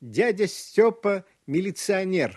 Дядя Степа милиционер.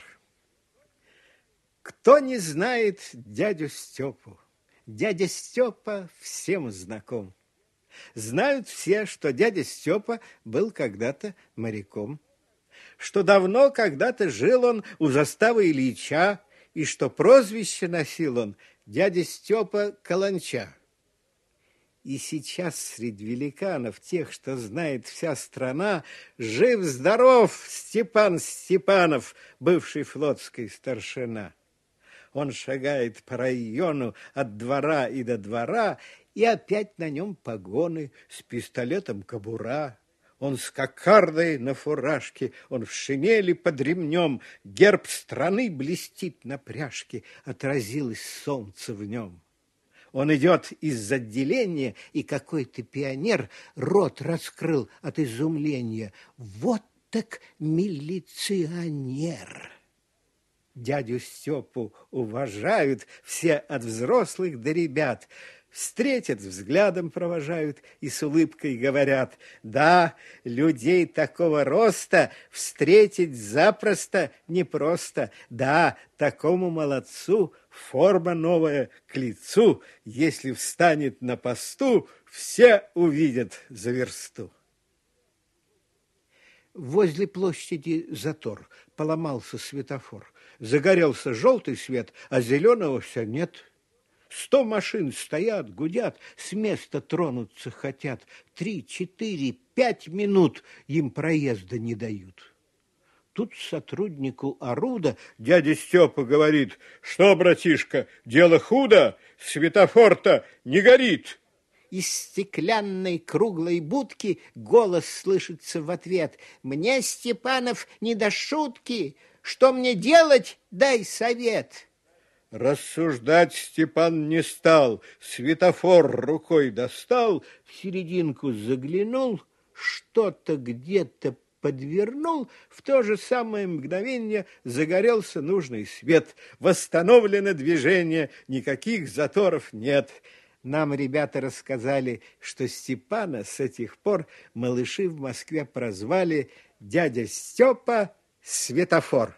Кто не знает дядю Степу? Дядя Степа всем знаком. Знают все, что дядя Степа был когда-то моряком, что давно когда-то жил он у заставы Ильича, и что прозвище носил он дядя Степа Каланча. И сейчас среди великанов, тех, что знает вся страна, жив-здоров Степан Степанов, бывший флотский старшина. Он шагает по району от двора и до двора, и опять на нем погоны, с пистолетом кобура. Он с кокардой на фуражке, он в шинели под ремнем, герб страны блестит на пряжке, отразилось солнце в нем. Он идет из отделения, и какой-то пионер рот раскрыл от изумления. Вот так милиционер! Дядю Степу уважают все от взрослых до ребят. Встретят, взглядом провожают и с улыбкой говорят: да, людей такого роста встретить запросто непросто. Да, такому молодцу форма новая к лицу. Если встанет на посту, все увидят за версту. Возле площади затор, поломался светофор. Загорелся желтый свет, а зеленого все нет. 100 машин стоят, гудят, с места тронуться хотят. 3, 4, 5 минут им проезда не дают. Тут сотруднику оруда дядя Степа говорит: что, братишка, дело худо, светофор-то не горит. Из стеклянной круглой будки голос слышится в ответ: мне, Степанов, не до шутки, что мне делать, дай совет. Рассуждать Степан не стал, светофор рукой достал, в серединку заглянул, что-то где-то подвернул, в то же самое мгновение загорелся нужный свет. Восстановлено движение, никаких заторов нет. Нам ребята рассказали, что Степана с этих пор малыши в Москве прозвали дядя Степа Светофор.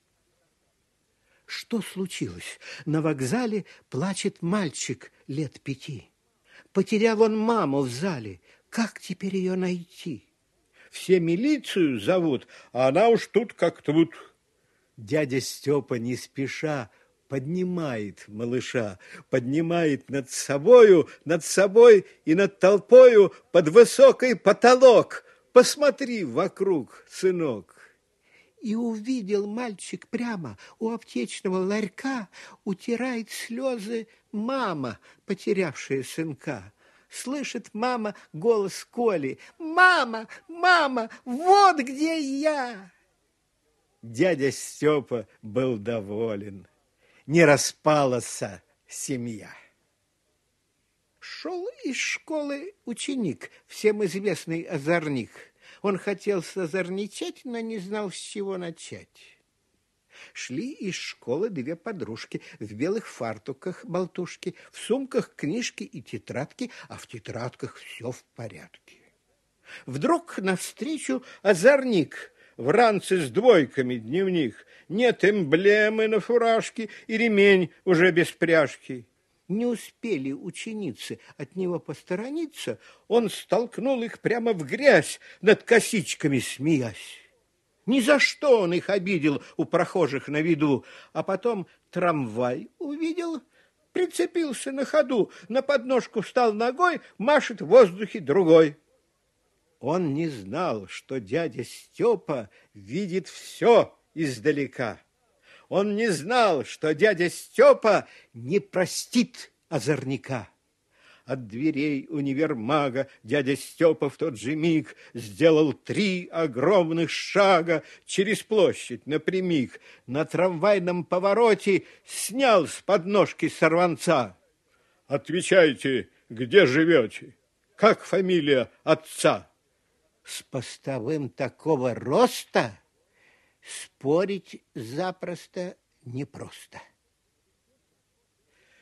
Что случилось? На вокзале плачет мальчик лет 5. Потерял он маму в зале. Как теперь ее найти? Все милицию зовут, а она уж тут как тут. Дядя Степа не спеша поднимает малыша, поднимает над собой и над толпою под высокий потолок. Посмотри вокруг, сынок. И увидел мальчик прямо у аптечного ларька, утирает слезы мама, потерявшая сынка. Слышит мама голос Коли: «Мама, мама, вот где я!» Дядя Степа был доволен. Не распалась семья. Шел из школы ученик, всем известный озорник. Он хотел созорничать, но не знал, с чего начать. Шли из школы 2 подружки в белых фартуках болтушки, в сумках книжки и тетрадки, а в тетрадках все в порядке. Вдруг навстречу озорник, в ранце с 2 дневник, нет эмблемы на фуражке и ремень уже без пряжки. Не успели ученицы от него посторониться, он столкнул их прямо в грязь, над косичками смеясь. Ни за что он их обидел у прохожих на виду, а потом трамвай увидел, прицепился на ходу, на подножку встал ногой, машет в воздухе другой. Он не знал, что дядя Степа видит все издалека. Он не знал, что дядя Степа не простит озорника. От дверей универмага дядя Степа в тот же миг сделал 3 огромных шага через площадь напрямик. На трамвайном повороте снял с подножки сорванца. Отвечайте, где живете? Как фамилия отца? С постовым такого роста спорить запросто непросто.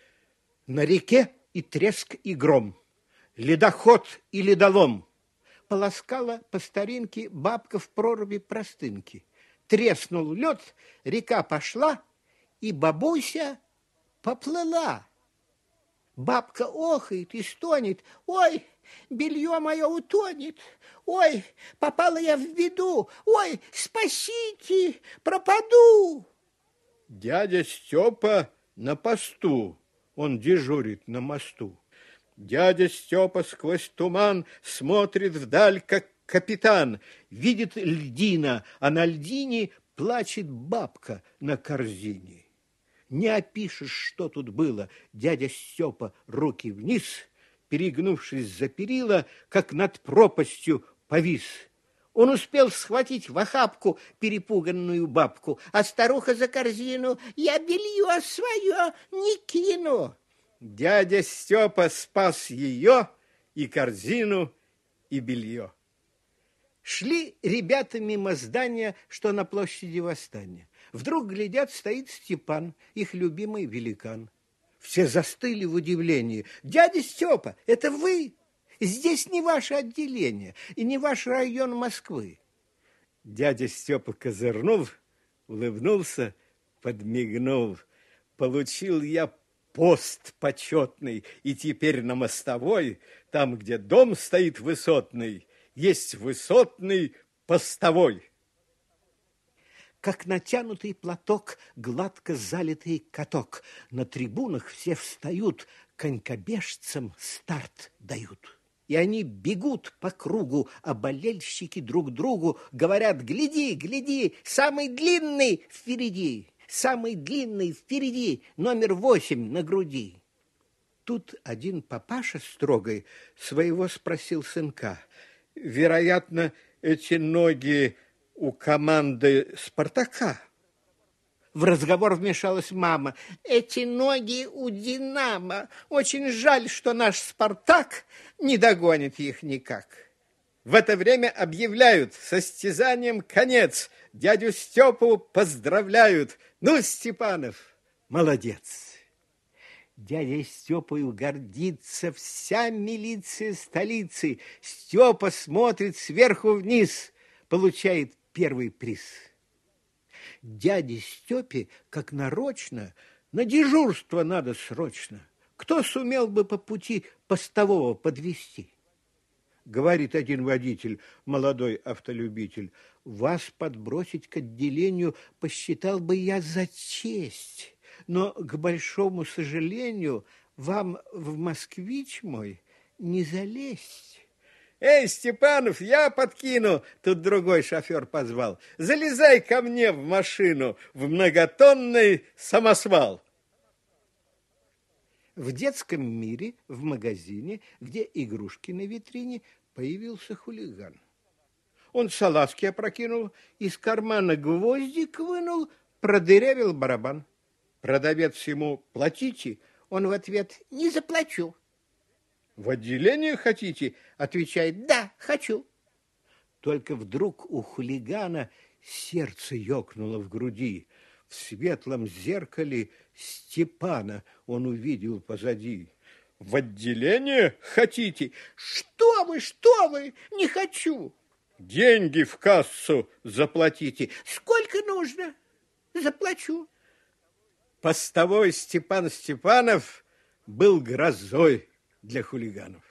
На реке и треск, и гром, ледоход и ледолом. полоскала по старинке бабка в проруби простынки. Треснул лед, река пошла, и бабуся поплыла. Бабка охает и стонет: ой, белье мое утонет, ой, попала я в беду, ой, спасите, пропаду. Дядя Степа на посту, он дежурит на мосту. Дядя Степа сквозь туман смотрит вдаль, как капитан. Видит льдина, а на льдине плачет бабка на корзине. Не опишешь, что тут было. Дядя Степа руки вниз, перегнувшись за перила, как над пропастью повис. Он успел схватить в охапку перепуганную бабку, а старуха за корзину: я белье свое не кину. Дядя Степа спас ее, и корзину, и белье. Шли ребята мимо здания, что на площади Восстания. Вдруг, глядят, стоит Степан, их любимый великан. Все застыли в удивлении. Дядя Степа, это вы? Здесь не ваше отделение и не ваш район Москвы. Дядя Степа козырнул, улыбнулся, подмигнул. Получил я пост почетный, и теперь на мостовой, там, где дом стоит высотный, есть высотный постовой. Как натянутый платок, гладко залитый каток. На трибунах все встают, конькобежцам старт дают. И они бегут по кругу, а болельщики друг другу говорят: гляди, гляди, самый длинный впереди, самый длинный впереди, номер 8 на груди. Тут один папаша строгой своего спросил сынка: вероятно, эти ноги у команды «Спартака»? В разговор вмешалась мама: эти ноги у «Динамо». Очень жаль, что наш «Спартак» не догонит их никак. В это время объявляют: состязанием конец. Дядю Степу поздравляют. Ну, Степанов, молодец. Дядя Степою гордится вся милиция столицы. Степа смотрит сверху вниз, получает первый приз. Дяде Степе, как нарочно, на дежурство надо срочно. Кто сумел бы по пути постового подвести? Говорит один водитель, молодой автолюбитель: вас подбросить к отделению посчитал бы я за честь, но, к большому сожалению, вам в москвич мой не залезть. Эй, Степанов, я подкину, тут другой шофер позвал. Залезай ко мне в машину, в многотонный самосвал. В детском мире, в магазине, где игрушки на витрине, появился хулиган. Он салазки опрокинул, из кармана гвоздик вынул, продырявил барабан. Продавец ему: платите? Он в ответ: не заплачу. В отделение хотите? Отвечает: да, хочу. Только вдруг у хулигана сердце ёкнуло в груди. В светлом зеркале Степана он увидел позади. В отделение хотите? Что вы, не хочу. Деньги в кассу заплатите. Сколько нужно? Заплачу. Постовой Степан Степанов был грозой для хулиганов.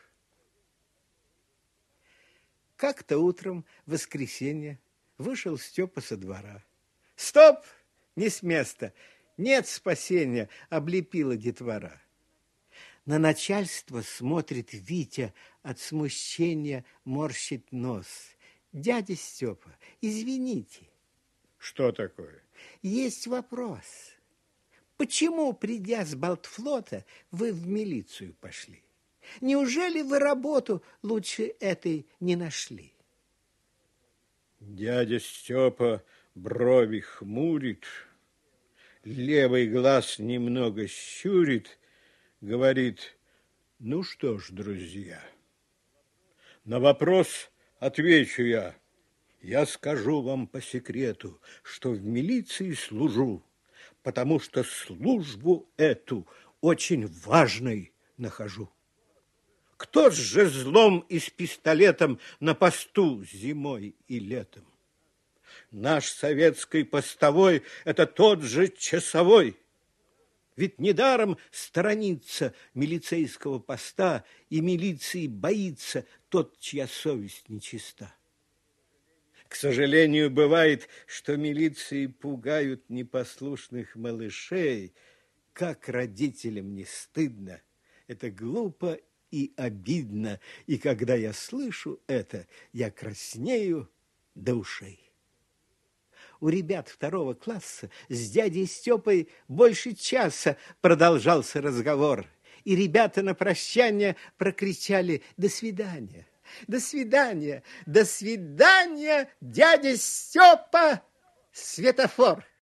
Как-то утром, в воскресенье, вышел Степа со двора. Стоп! Не с места! Нет спасения! Облепила детвора. На начальство смотрит Витя, от смущения морщит нос. Дядя Степа, извините. Что такое? Есть вопрос. Почему, придя с Балтфлота, вы в милицию пошли? Неужели вы работу лучше этой не нашли? Дядя Степа брови хмурит, левый глаз немного щурит, говорит: ну что ж, друзья, на вопрос отвечу я. Я скажу вам по секрету, что в милиции служу, потому что службу эту очень важной нахожу. Кто с жезлом и с пистолетом на посту зимой и летом? Наш советский постовой – это тот же часовой. Ведь недаром сторонится милицейского поста, и милиции боится тот, чья совесть нечиста. К сожалению, бывает, что милиции пугают непослушных малышей. Как родителям не стыдно, это глупо и обидно. И когда я слышу это, я краснею до ушей. У ребят 2 класса с дядей Степой больше часа продолжался разговор. И ребята на прощание прокричали «До свидания! До свидания! До свидания, дядя Степа! Светофор!»